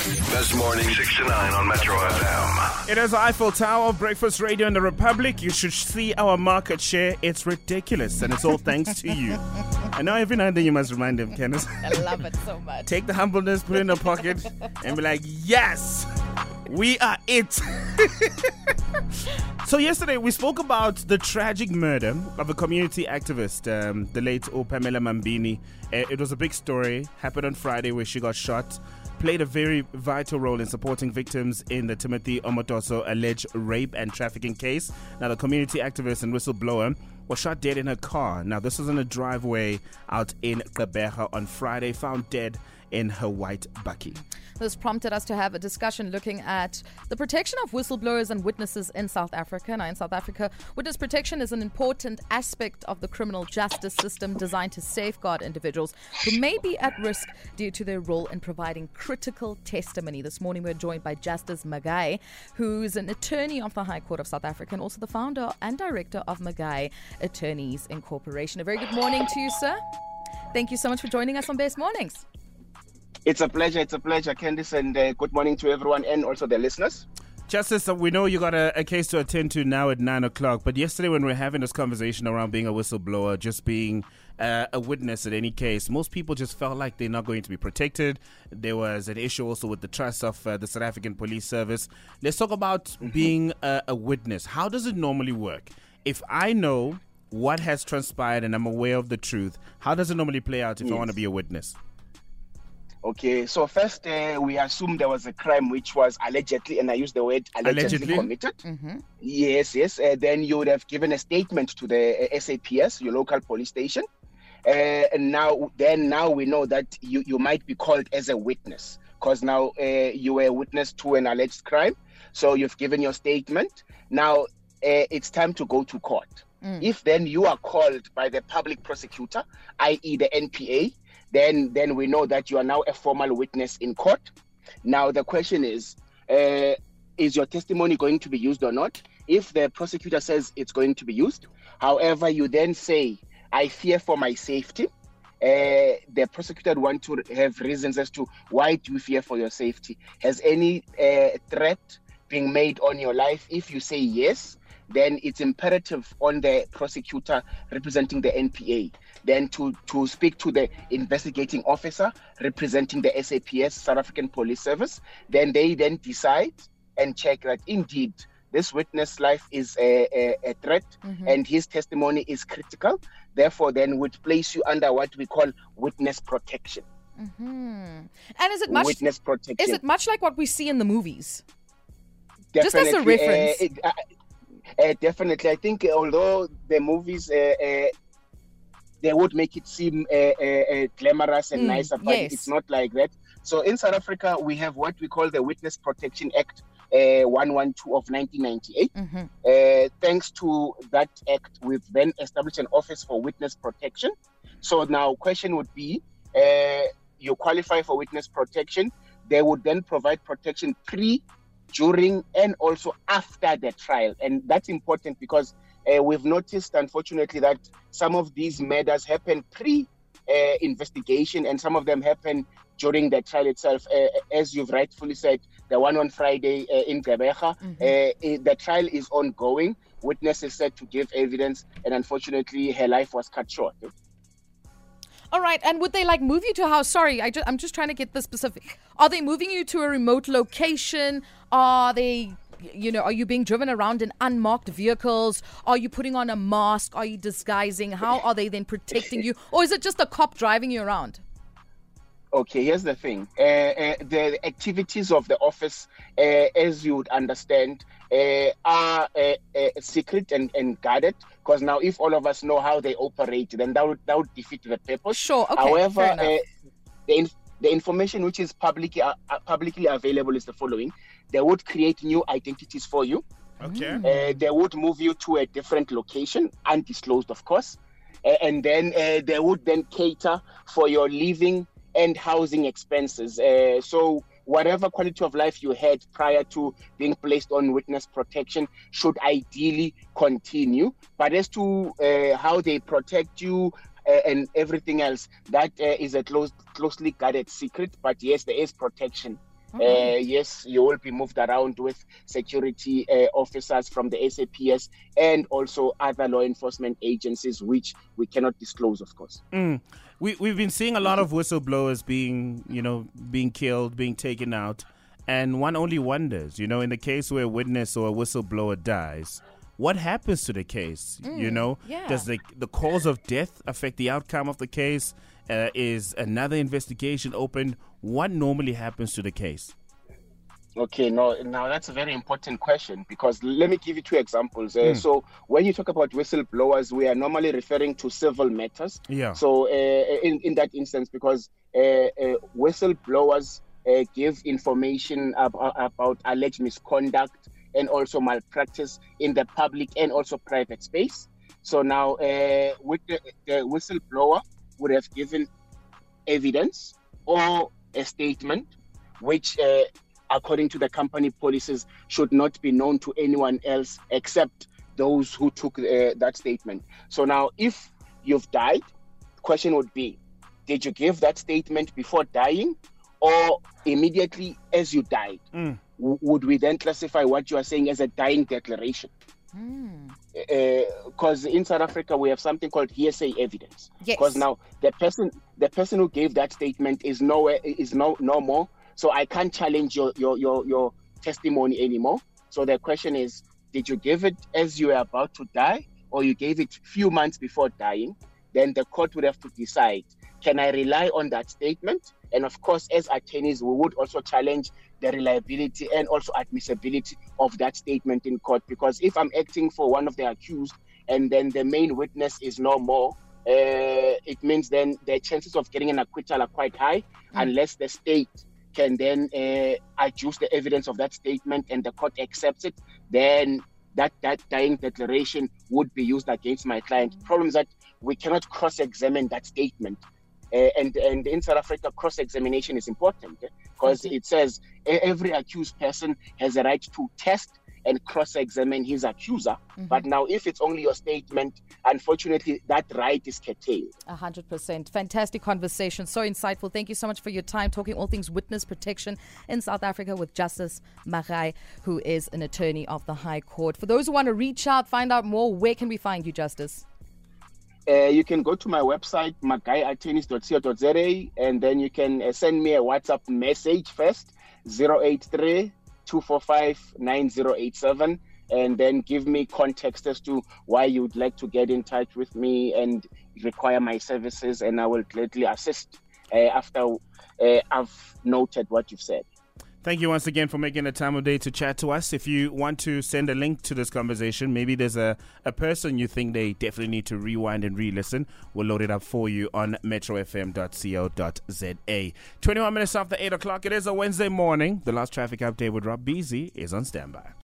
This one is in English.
This morning, 6 to 9 on Metro FM. It is Eiffel Tower, Breakfast Radio in the Republic. You should see our market share. It's ridiculous, and it's all thanks to you. I know every now and then you must remind them, Candace. I love it so much. Take the humbleness, put it in the pocket, and be like, yes, we are it. So yesterday we spoke about the tragic murder of a community activist, the late Pamela Mambini. It was a big story, happened on Friday where she got shot. Played a very vital role in supporting victims in the Timothy Omotoso alleged rape and trafficking case. Now, the community activist and whistleblower was shot dead in her car. Now, this was in a driveway out in Gqeberha on Friday, found dead in her white bakkie. This prompted us to have a discussion looking at the protection of whistleblowers and witnesses in South Africa. Now, in South Africa, witness protection is an important aspect of the criminal justice system designed to safeguard individuals who may be at risk due to their role in providing critical testimony. This morning, we're joined by Justice Magai, who's an attorney of the High Court of South Africa and also the founder and director of Magai Attorneys Incorporation. A very good morning to you, sir. Thank you so much for joining us on Best Mornings. It's a pleasure, Candice, and good morning to everyone and also the listeners. Justice, we know you got a case to attend to now at 9 o'clock, but yesterday when we were having this conversation around being a whistleblower, just being a witness in any case, most people just felt like they're not going to be protected. There was an issue also with the trust of the South African Police Service. Let's talk about being a witness. How does it normally work? If I know what has transpired and I'm aware of the truth, how does it normally play out if I want to be a witness? Okay, so first we assume there was a crime which was allegedly, and I use the word allegedly committed. Mm-hmm. Yes. Then you would have given a statement to the SAPS, your local police station. And now we know that you might be called as a witness because now you were a witness to an alleged crime. So you've given your statement. Now it's time to go to court. If then you are called by the public prosecutor, i.e. the NPA, then we know that you are now a formal witness in court. Now the question is your testimony going to be used or not? If the prosecutor says it's going to be used, however, you then say, I fear for my safety. The prosecutor would want to have reasons as to why do you fear for your safety? Has any threat been made on your life? If you say yes, then it's imperative on the prosecutor representing the NPA then to speak to the investigating officer representing the SAPS, South African Police Service. Then they then decide and check that indeed this witness' life is a threat and his testimony is critical. Therefore, then would place you under what we call witness protection. And is it much witness protection? Is it much like what we see in the movies? Definitely, just as a reference. Definitely, I think although the movies they would make it seem glamorous and nicer, but it's not like that. So in South Africa, we have what we call the Witness Protection Act 112 of 1998. Thanks to that act, we've then established an office for witness protection. So now question would be, you qualify for witness protection, they would then provide protection during and also after the trial. And that's important because we've noticed, unfortunately, that some of these murders happen pre-investigation and some of them happen during the trial itself. As you've rightfully said, the one on Friday in Gqeberha, the trial is ongoing. Witness is said to give evidence, and unfortunately, her life was cut short. All right, and would they move you to a house? Sorry, I'm just trying to get this specific. Are they moving you to a remote location? Are they, are you being driven around in unmarked vehicles? Are you putting on a mask? Are you disguising? How are they then protecting you? Or is it just a cop driving you around? Okay, here's the thing. The activities of the office, as you would understand, are secret and guarded. Because now, if all of us know how they operate, then that would defeat the purpose. Sure. Okay. However, the information which is publicly available is the following: they would create new identities for you. Okay. They would move you to a different location, undisclosed, of course, and then they would then cater for your living and housing expenses. So whatever quality of life you had prior to being placed on witness protection should ideally continue. But as to how they protect you and everything else, that is a closely guarded secret. But yes, there is protection Yes, you will be moved around with security officers from the SAPS and also other law enforcement agencies, which we cannot disclose, of course. We've been seeing a lot of whistleblowers being killed, being taken out, and one only wonders, in the case where a witness or a whistleblower dies, what happens to the case? Does the cause of death affect the outcome of the case? Is another investigation open? What normally happens to the case? Okay, now that's a very important question, because let me give you two examples. So when you talk about whistleblowers, we are normally referring to civil matters. Yeah. So in that instance, because whistleblowers give information about alleged misconduct and also malpractice in the public and also private space. So now with the whistleblower would have given evidence or a statement which according to the company policies should not be known to anyone else except those who took that statement. So now if you've died, the question would be, did you give that statement before dying or immediately as you died? Would we then classify what you are saying as a dying declaration? Because in South Africa we have something called hearsay evidence. Because now the person who gave that statement is no more, so I can't challenge your testimony anymore. So the question is, did you give it as you were about to die, or you gave it few months before dying? Then the court would have to decide, can I rely on that statement? And of course, as attorneys, we would also challenge the reliability and also admissibility of that statement in court. Because if I'm acting for one of the accused and then the main witness is no more, it means then the chances of getting an acquittal are quite high, unless the state can then adduce the evidence of that statement and the court accepts it, then that dying declaration would be used against my client. The problem is that we cannot cross-examine that statement. And in South Africa, cross-examination is important because it says every accused person has a right to test and cross-examine his accuser. But now if it's only your statement, unfortunately, that right is curtailed. 100%. Fantastic conversation. So insightful. Thank you so much for your time talking all things witness protection in South Africa with Justice Magai, who is an attorney of the High Court. For those who want to reach out, find out more, where can we find you, Justice? You can go to my website, magaiattorneys.co.za, and then you can send me a WhatsApp message first, 083-245-9087, and then give me context as to why you'd like to get in touch with me and require my services, and I will gladly assist after I've noted what you've said. Thank you once again for making the time of day to chat to us. If you want to send a link to this conversation, maybe there's a person you think they definitely need to rewind and re-listen, we'll load it up for you on metrofm.co.za. 21 minutes after 8 o'clock, it is a Wednesday morning. The last traffic update with Rob Beasy is on standby.